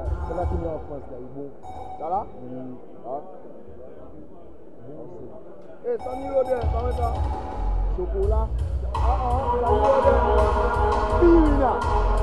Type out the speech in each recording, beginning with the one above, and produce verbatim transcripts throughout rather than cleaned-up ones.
C'est là qu'il est en France, là, il est bon. Ça là Mm. Ah. Bon, c'est. Eh, ça n'y est pas, ça va ça. Chocolat. Ah ah, ça n'y est pas. Pina.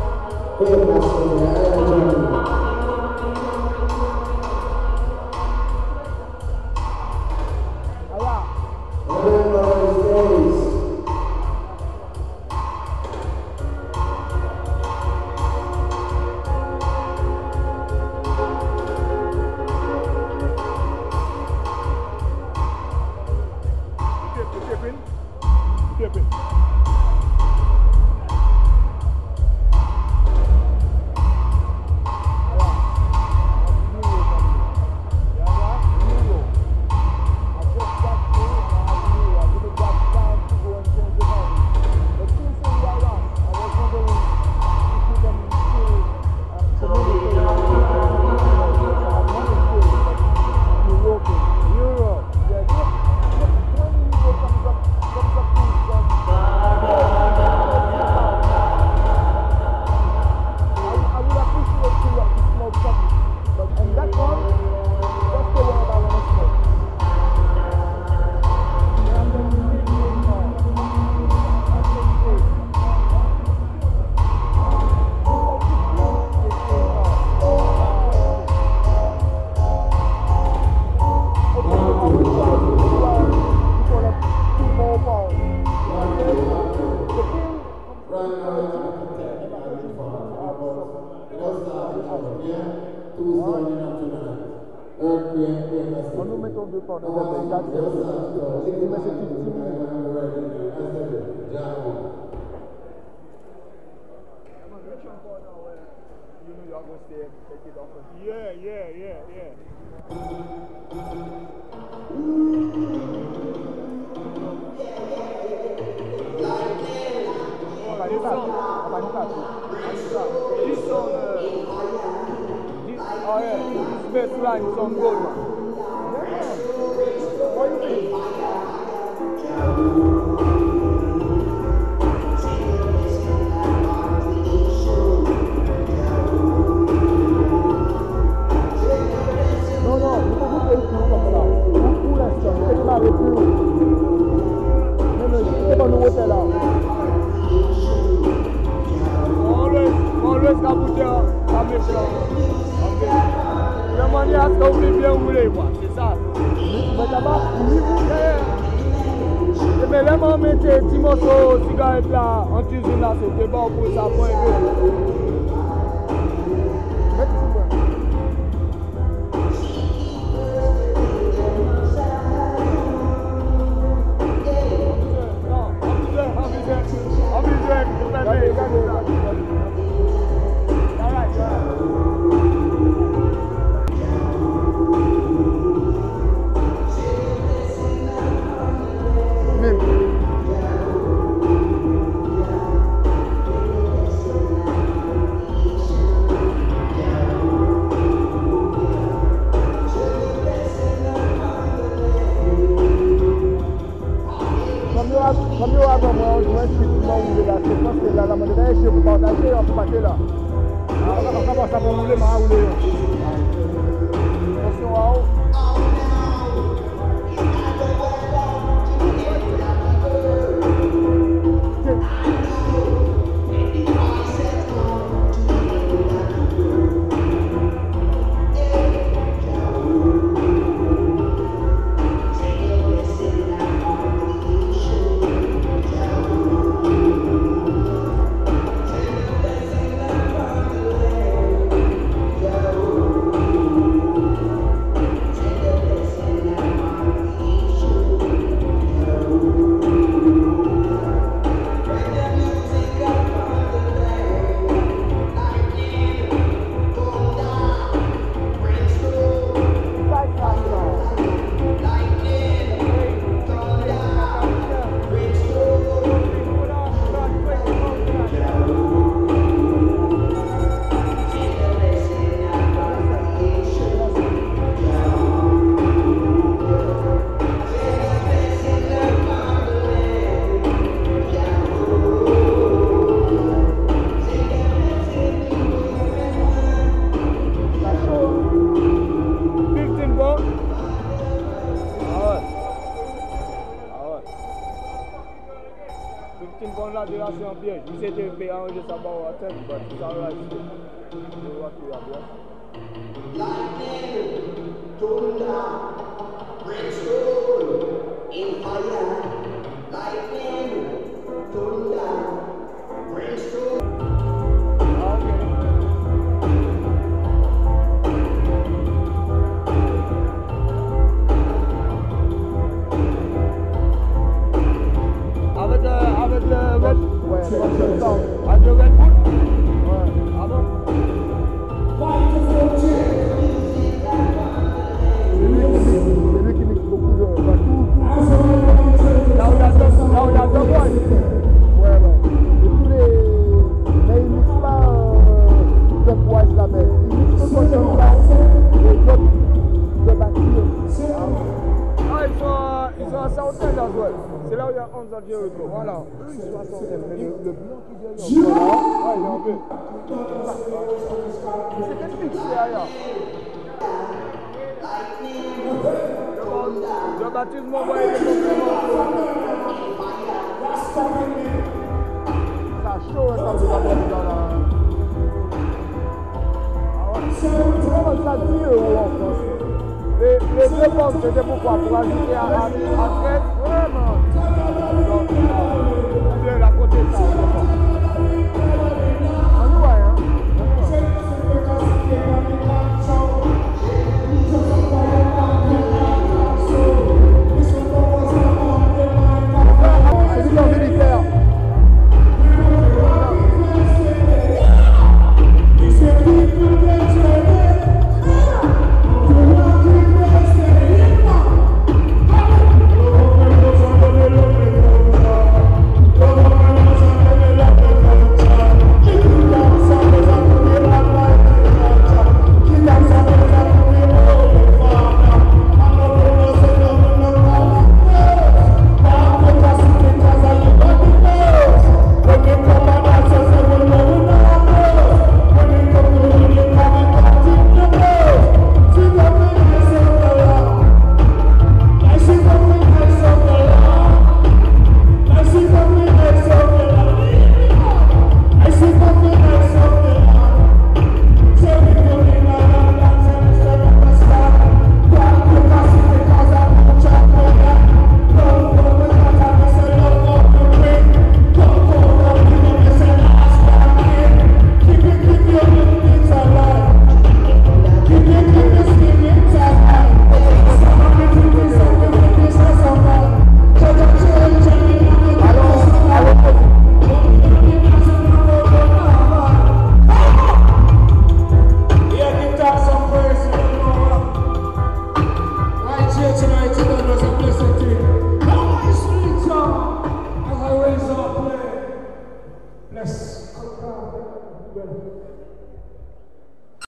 On nous mettons deux pas, on est quatre, c'est mais c'est tout. Yeah, yeah, yeah, yeah. This song, uh, this, oh yeah, this best line is on gold, man. What do you think? Non, non, il faut vous faire plus comme ça. Pour l'instant, il faut démarrer plus haut. Mais c'est pas nous hôtel là. Always, always Kabuja, Kamefla. La manière à ce qu'on fait bien rouler, quoi, c'est ça. Mais là-bas, oui, mais là, on mettait petit morceau de cigarette là, en cuisine là, c'était bon pour ça, pour un peu. Comme nous avons moi, je vais rouler là, c'est parce que là, la monnaie est chez vous partager, on peut passer là. Alors, ça va, ça va rouler, ma rouler. Attention à haut. Yeah. fifteen pounds là, de là, c'est un piège. Vous étiez payé à ranger ça par la tête, mais c'est all right. Je vois qu'il y a bien. Lightning, thunder, brimstone, in fire. Lightning, thunder, brimstone. Ah, ok. Avec le, avec le red, Ouais, c'est le temps. avec le red foot. Ouais. Ah bon? C'est lui qui mixe, c'est lui qui mixe beaucoup de. Bah, tout, tout. Là où il y a deux, là où il y a deux boys. Ouais, ouais. Et tous les. Mais il mixe pas euh, de poids là, mais il mixe tout le temps et d'autres de bâtir. Ah, ils sont, à- ils sont à Southend as well. C'est là où il y a onze à Jericho. Voilà. Eux, ils sont à Southend. Mais le, le blanc qui vient là. Voilà. Ah, il est en peu. C'est quel fixe c'est ailleurs? Le baptême m'envoie les compléments. Ça chaud, ça vous a mis dans la. Ah ouais. Comment ça dit euh, en France? Les, les deux pommes, c'était pourquoi? Pour ajouter à, à